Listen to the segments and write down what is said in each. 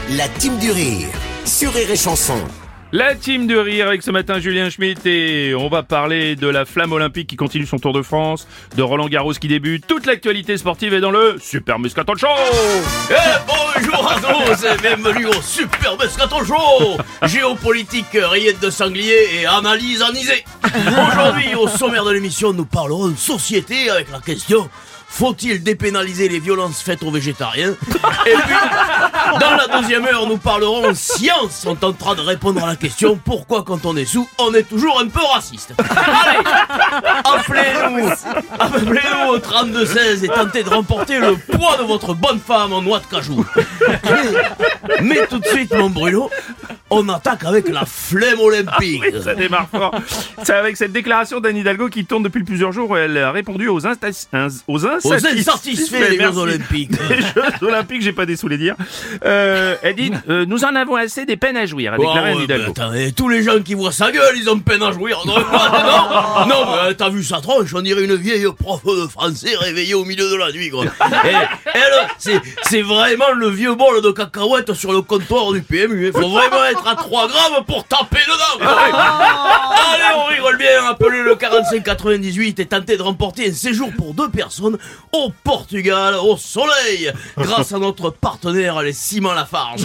La team du rire sur Rire et Chanson. La team de rire avec ce matin Julien Schmitt et on va parler de la flamme olympique qui continue son Tour de France, de Roland Garros qui débute. Toute l'actualité sportive est dans le Super Moscato Show. Bonjour à tous et bienvenue au Super Moscato Show. Géopolitique, rillettes de sanglier et analyse anisée. Aujourd'hui, au sommaire de l'émission, nous parlerons de société avec la question: faut-il dépénaliser les violences faites aux végétariens? Et puis, dans la deuxième heure, nous parlerons science. On tentera de répondre à la question: pourquoi quand on est sous, on est toujours un peu raciste? Allez, appelez-nous au 32-16 et tentez de remporter le poids de votre bonne femme en noix de cajou. Mais tout de suite, mon Bruno, on attaque avec la flemme olympique. Oui, ça démarre fort. C'est avec cette déclaration d'Anne Hidalgo qui tourne depuis plusieurs jours où elle a répondu aux insatisfaits des Jeux Olympiques. Les Jeux Olympiques, j'ai pas des sous les dire. Elle dit nous en avons assez des peines à jouir, a déclaré Anne Hidalgo. Attends, tous les gens qui voient sa gueule, ils ont peine à jouir. Non, t'as vu sa tronche, on dirait une vieille prof de français réveillée au milieu de la nuit, quoi. Et elle, c'est vraiment le vieux bol de cacahuètes sur le comptoir du PMU. Il faut vraiment être à 3 grammes pour taper dedans. Allez, on rigole bien, appelez le 4598 et tentez de remporter un séjour pour 2 personnes au Portugal, au soleil, grâce à notre partenaire, les Ciments Lafarge.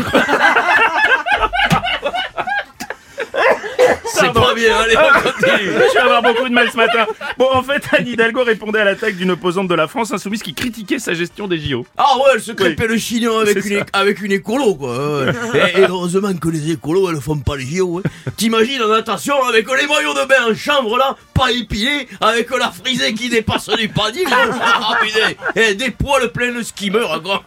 C'est pas bien, allez, on continue. Je vais avoir beaucoup de mal ce matin. Bon, en fait, Anne Hidalgo répondait à l'attaque d'une opposante de la France insoumise qui critiquait sa gestion des JO. Ah ouais, elle se crêpait le chignon avec une écolo, quoi. Et heureusement que les écolos, elles font pas les JO. T'imagines en natation avec les maillots de bain en chambre, là, pas épilés, avec la frisée qui dépasse du panier. Ah putain, et des poils pleins de skimmer, quoi.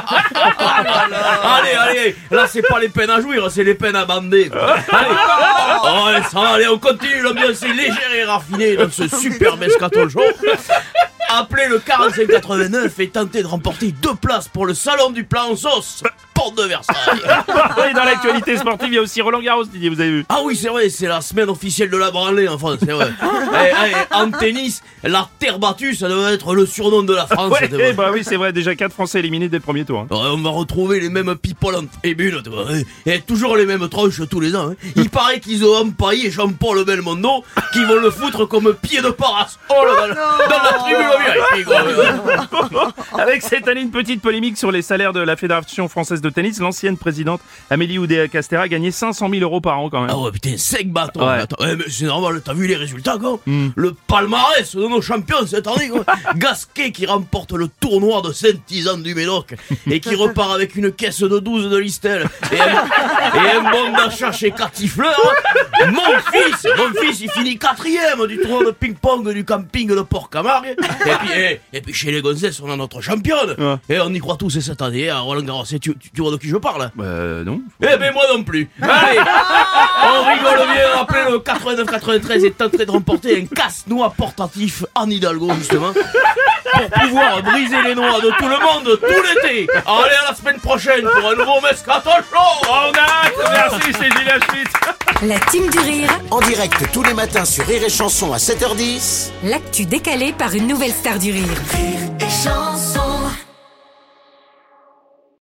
Allez, là c'est pas les peines à jouir, c'est les peines à bander, quoi. Allez, ça va, allez, on continue, l'ambiance est légère et raffinée dans ce Super Moscato Show. Appelez le 4589 et tentez de remporter 2 places pour le salon du plat en sauce, porte de Versailles. Oui, dans l'actualité sportive, il y a aussi Roland Garros, Didier, vous avez vu? Ah oui, c'est vrai, c'est la semaine officielle de la branlée en France, c'est vrai. En tennis, la terre battue, ça doit être le surnom de la France. Ouais, bah oui, c'est vrai, déjà 4 Français éliminés dès le premier tour. On va retrouver les mêmes people en tribune, et toujours les mêmes tronches tous les ans. Il paraît qu'ils ont empaillé Jean-Paul Belmondo, qui vont le foutre comme pied de parasol dans la tribune. Avec cette année une petite polémique sur les salaires de la Fédération française de tennis, l'ancienne présidente Amélie Oudéa-Castéra gagnait 500 000 € par an quand même. Ah ouais, putain, 5 bâtons. Ouais. Attends, mais c'est normal, t'as vu les résultats, quoi. Le palmarès de nos champions cette année, quoi. Gasquet qui remporte le tournoi de Saint-Isan du Médoc et qui repart avec une caisse de 12 de Listel et un bon d'achat chez Catifleur. Mon fils, il finit 4e du tournoi de ping-pong du camping de Port-Camargue. Et puis chez les gonzesses, on a notre championne. Ouais. Et on y croit tous cette année à Roland Garros. Tu vois de qui je parle? Non. Eh ben moi non plus. Allez, on rigole bien, appelez le 8993 et tentez de remporter un casse-noix portatif Anne Hidalgo justement pour pouvoir briser les noix de tout le monde tout l'été. Allez, à la semaine prochaine pour un nouveau Moscato Show. On a hâte, merci, c'est Julien Schmitt. La team du rire, En direct tous les matins sur Rire et Chanson à 7h10. l'actu décalée par une nouvelle star du rire. Rire et Chanson.